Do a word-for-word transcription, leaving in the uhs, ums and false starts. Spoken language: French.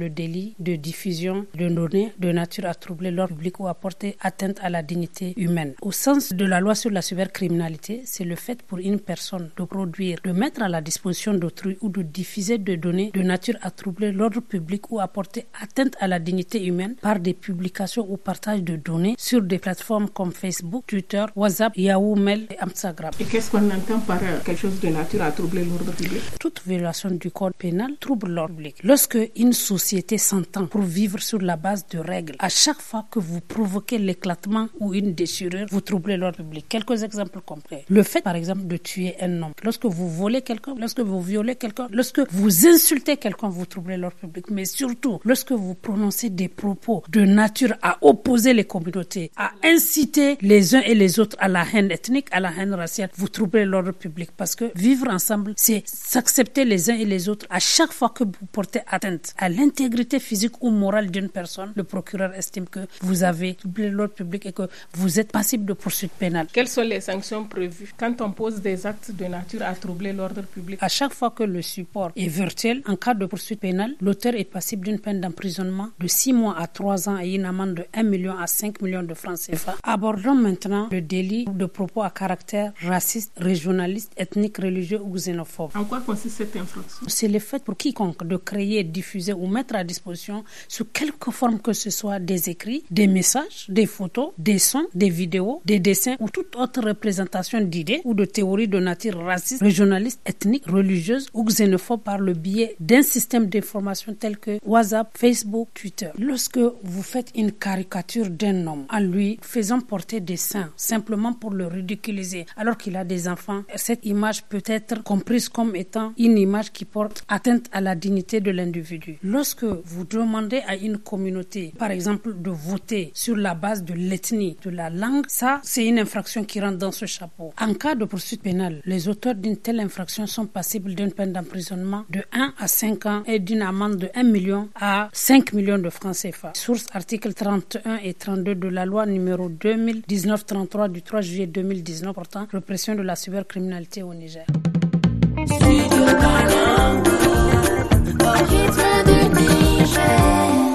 le délit de diffusion de données de nature à troubler l'ordre public ou à porter atteinte à la dignité humaine. Au sens de la loi sur la cybercriminalité, c'est le fait pour une personne de produire, de mettre à la disposition d'autrui ou de diffuser des données de nature à troubler l'ordre public ou à porter atteinte à la dignité humaine par des publications ou partage de données sur des plateformes comme Facebook, Twitter, WhatsApp, Yahoo Mail et Instagram. Et qu'est-ce qu'on entend par quelque chose de nature à troubler l'ordre public? Toute violation du code pénal trouble l'ordre public. Lorsque une société s'entend pour vivre sur la base de règles, à chaque fois que vous provoquez l'éclatement ou une déchirure, vous troublez l'ordre public. Quelques exemples concrets. Le fait, par exemple, de tuer un homme. Lorsque vous volez quelqu'un, lorsque vous violez quelqu'un, lorsque vous insultez quelqu'un, vous troublez l'ordre public. Mais surtout, lorsque vous prononcez des propos de nature à opposer les communautés, à inciter les uns et les autres à la haine ethnique, à la haine raciale, vous troublez l'ordre public. Parce que vivre ensemble, c'est s'accepter les uns et les autres. À chaque fois que vous portez atteinte à l'intégrité physique ou morale d'une personne, le procureur estime que vous avez troublé l'ordre public et que vous êtes passible de poursuite pénale. Quelles sont les sanctions prévues quand on pose des actes de nature à troubler l'ordre public? À chaque fois que le support est virtuel, en cas de poursuite pénale, l'auteur est passible d'une peine d'emprisonnement de six mois à trois ans et une amende de un million à cinq millions de francs C F A. Abordons maintenant le délit de propos à caractère raciste, régionaliste, ethnique, religieux ou xénophobe. En quoi consiste cette infraction? C'est le fait pour quiconque de créer, diffuser ou mettre à disposition sous quelque forme que ce soit des écrits, des messages, des photos, des sons, des vidéos, des dessins ou toute autre représentation d'idées ou de théories de nature raciste, régionaliste, ethnique, religieuse ou xénophobe par le biais d'un système d'information tel que WhatsApp, Facebook, Twitter. Lorsque vous faites une caricature d'un homme en lui faisant porter des seins simplement pour le ridiculiser alors qu'il a des enfants, cette image peut être comprise comme étant une image qui porte atteinte à la dignité de l'individu. Lorsque vous demandez à une communauté, par exemple, de voter sur la base de l'ethnie, de la langue, ça, c'est une infraction qui rentre dans ce chapeau. En cas de poursuite pénale, les auteurs d'une telle infraction sont passibles d'une peine d'emprisonnement de un à cinq ans et d'une amende de un million à cinq millions de francs C F A. Source articles trente et un et trente-deux de la loi numéro deux mille dix-neuf trente-trois du trois juillet deux mille dix-neuf portant répression de la cybercriminalité au Niger. Studio Kalangu, au rythme du Niger.